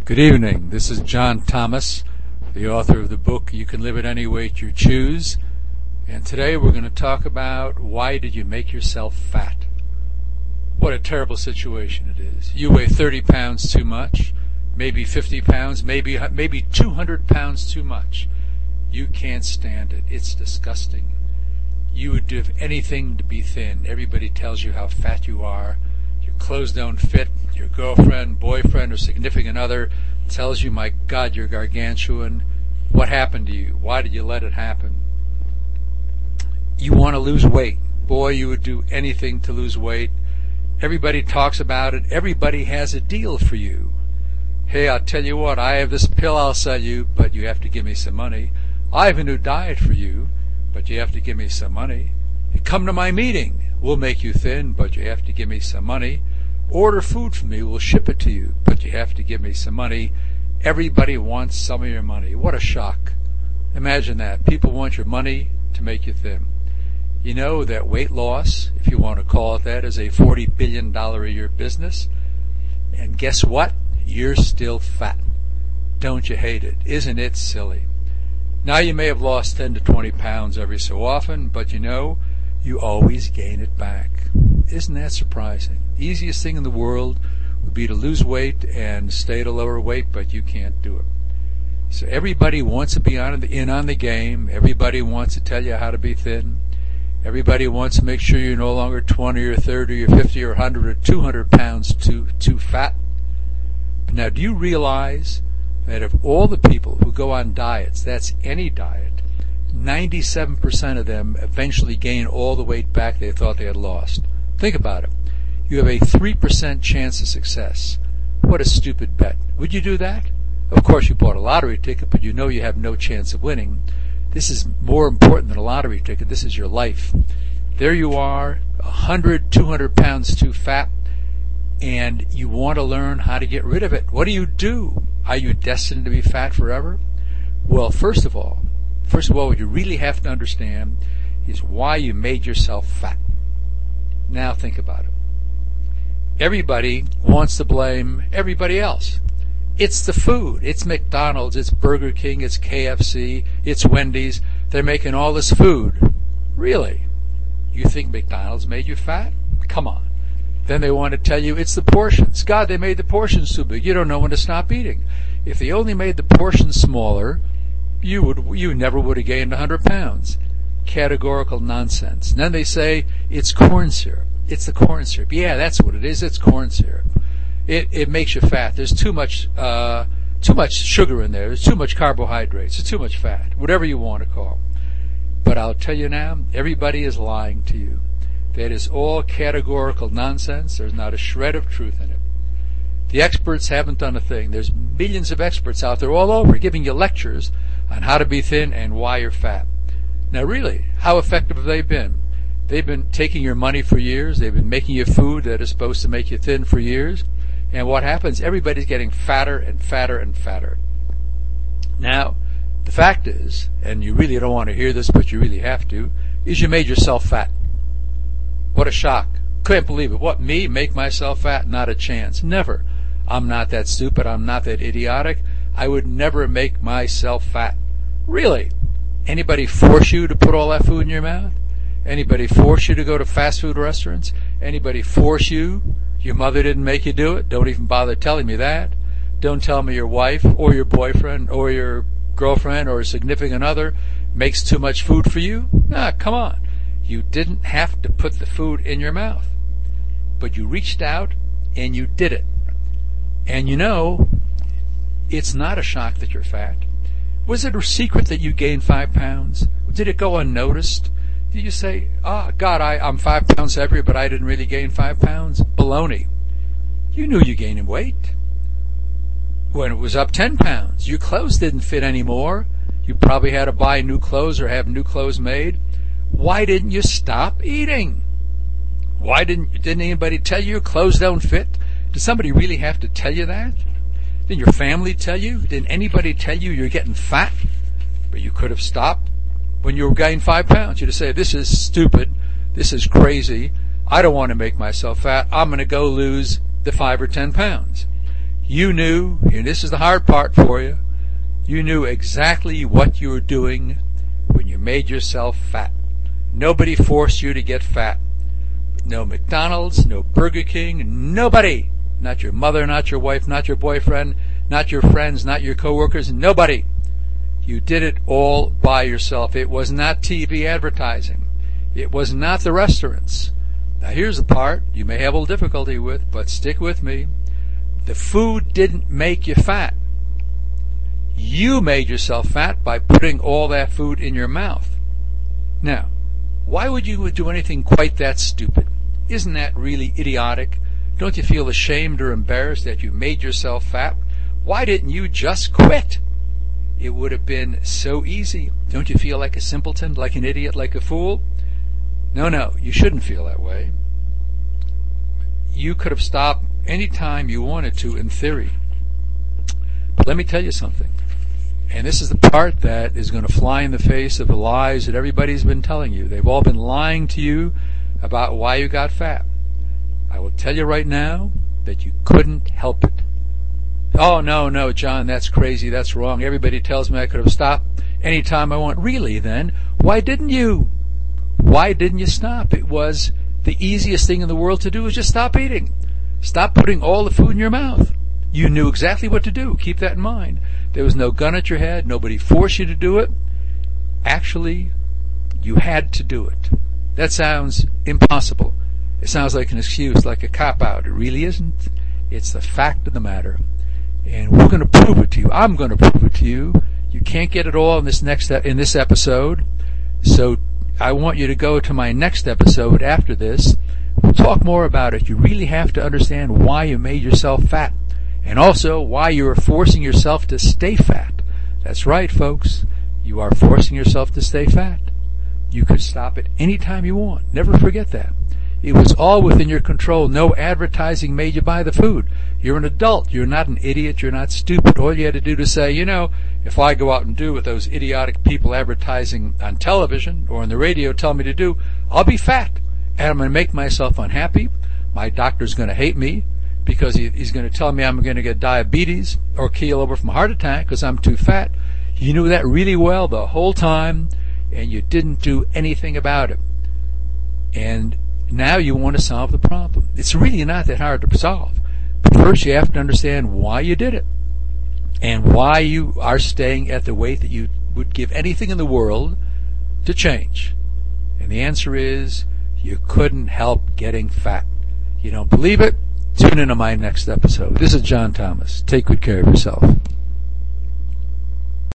Good evening. This is John Thomas, the author of the book You Can Live at Any Weight You Choose. And today we're going to talk about why did you make yourself fat? What a terrible situation it is. You weigh 30 pounds too much, maybe 50 pounds, maybe 200 pounds too much. You can't stand it. It's disgusting. You would do anything to be thin. Everybody tells you how fat you are. Your clothes don't fit. Your girlfriend, boyfriend, or significant other tells you, my God, you're gargantuan. What happened to you? Why did you let it happen? You want to lose weight. Boy, you would do anything to lose weight. Everybody talks about it. Everybody has a deal for you. Hey, I'll tell you what, I have this pill I'll sell you, but you have to give me some money. I have a new diet for you, but you have to give me some money. You come to my meeting. We'll make you thin, but you have to give me some money. Order food from me, we'll ship it to you, but you have to give me some money. Everybody wants some of your money. What a shock. Imagine that. People want your money to make you thin. You know that weight loss, if you want to call it that, is a $40 billion a year business. And guess what? You're still fat. Don't you hate it? Isn't it silly? Now you may have lost 10 to 20 pounds every so often, but you know, you always gain it back. Isn't that surprising? The easiest thing in the world would be to lose weight and stay at a lower weight, but you can't do it. So everybody wants to be in on the game. Everybody wants to tell you how to be thin. Everybody wants to make sure you're no longer 20 or 30 or 50 or 100 or 200 pounds too fat. But now, do you realize that of all the people who go on diets, that's any diet, 97% of them eventually gain all the weight back they thought they had lost? Think about it. You have a 3% chance of success. What a stupid bet. Would you do that? Of course you bought a lottery ticket, but you know you have no chance of winning. This is more important than a lottery ticket. This is your life. There you are, 100, 200 pounds too fat, and you want to learn how to get rid of it. What do? Are you destined to be fat forever? Well, first of all, what you really have to understand is why you made yourself fat. Now think about it. Everybody wants to blame everybody else. It's the food. It's McDonald's. It's Burger King. It's KFC. It's Wendy's. They're making all this food. Really? You think McDonald's made you fat? Come on. Then they want to tell you it's the portions. God, they made the portions too big. You don't know when to stop eating. If they only made the portions smaller, you never would have gained 100 pounds. Categorical nonsense. And then they say it's corn syrup. It's the corn syrup. Yeah, that's what it is. It's corn syrup. It makes you fat. There's too much sugar in there. There's too much carbohydrates. There's too much fat. Whatever you want to call. But I'll tell you now, everybody is lying to you. That is all categorical nonsense. There's not a shred of truth in it. The experts haven't done a thing. There's millions of experts out there all over giving you lectures on how to be thin and why you're fat. Now really, how effective have they been? They've been taking your money for years. They've been making you food that is supposed to make you thin for years. And what happens? Everybody's getting fatter and fatter and fatter. Now, the fact is, and you really don't want to hear this, but you really have to, is you made yourself fat. What a shock. Couldn't believe it. What, me? Make myself fat? Not a chance. Never. I'm not that stupid. I'm not that idiotic. I would never make myself fat. Really? Anybody force you to put all that food in your mouth? Anybody force you to go to fast food restaurants? Anybody force you? Your mother didn't make you do it? Don't even bother telling me that. Don't tell me your wife or your boyfriend or your girlfriend or a significant other makes too much food for you? Nah, come on. You didn't have to put the food in your mouth. But you reached out and you did it. And you know, it's not a shock that you're fat. Was it a secret that you gained 5 pounds? Did it go unnoticed? Did you say, God, I'm 5 pounds heavier, but I didn't really gain 5 pounds? Baloney. You knew you gained weight. When it was up 10 pounds, your clothes didn't fit anymore. You probably had to buy new clothes or have new clothes made. Why didn't you stop eating? Why didn't anybody tell you your clothes don't fit? Did somebody really have to tell you that? Didn't your family tell you? Didn't anybody tell you you're getting fat? But you could have stopped when you were gaining 5 pounds. You'd have said, this is stupid. This is crazy. I don't want to make myself fat. I'm going to go lose the 5 or 10 pounds. You knew, and this is the hard part for you, you knew exactly what you were doing when you made yourself fat. Nobody forced you to get fat. No McDonald's, no Burger King, nobody. Not your mother, not your wife, not your boyfriend, not your friends, not your coworkers, nobody. You did it all by yourself. It was not TV advertising. It was not the restaurants. Now here's the part you may have a little difficulty with, but stick with me. The food didn't make you fat. You made yourself fat by putting all that food in your mouth. Now, why would you do anything quite that stupid? Isn't that really idiotic? Don't you feel ashamed or embarrassed that you made yourself fat? Why didn't you just quit? It would have been so easy. Don't you feel like a simpleton, like an idiot, like a fool? No, you shouldn't feel that way. You could have stopped any time you wanted to, in theory. But let me tell you something. And this is the part that is going to fly in the face of the lies that everybody's been telling you. They've all been lying to you about why you got fat. I will tell you right now that you couldn't help it. Oh, no, John, that's crazy, that's wrong. Everybody tells me I could have stopped any time I want. Really, then, why didn't you? Why didn't you stop? It was the easiest thing in the world to do is just stop eating. Stop putting all the food in your mouth. You knew exactly what to do. Keep that in mind. There was no gun at your head. Nobody forced you to do it. Actually, you had to do it. That sounds impossible. It sounds like an excuse, like a cop-out. It really isn't. It's the fact of the matter. And we're going to prove it to you. I'm going to prove it to you. You can't get it all in this episode. So I want you to go to my next episode after this. We'll talk more about it. You really have to understand why you made yourself fat. And also why you are forcing yourself to stay fat. That's right, folks. You are forcing yourself to stay fat. You could stop it any time you want. Never forget that. It was all within your control. No advertising made you buy the food. You're an adult. You're not an idiot. You're not stupid. All you had to do to say, if I go out and do what those idiotic people advertising on television or on the radio tell me to do, I'll be fat. And I'm going to make myself unhappy. My doctor's going to hate me because he's going to tell me I'm going to get diabetes or keel over from a heart attack because I'm too fat. You knew that really well the whole time, and you didn't do anything about it. And now you want to solve the problem. It's really not that hard to solve. But first you have to understand why you did it and why you are staying at the weight that you would give anything in the world to change. And the answer is you couldn't help getting fat. You don't believe it? Tune in to my next episode. This is John Thomas. Take good care of yourself.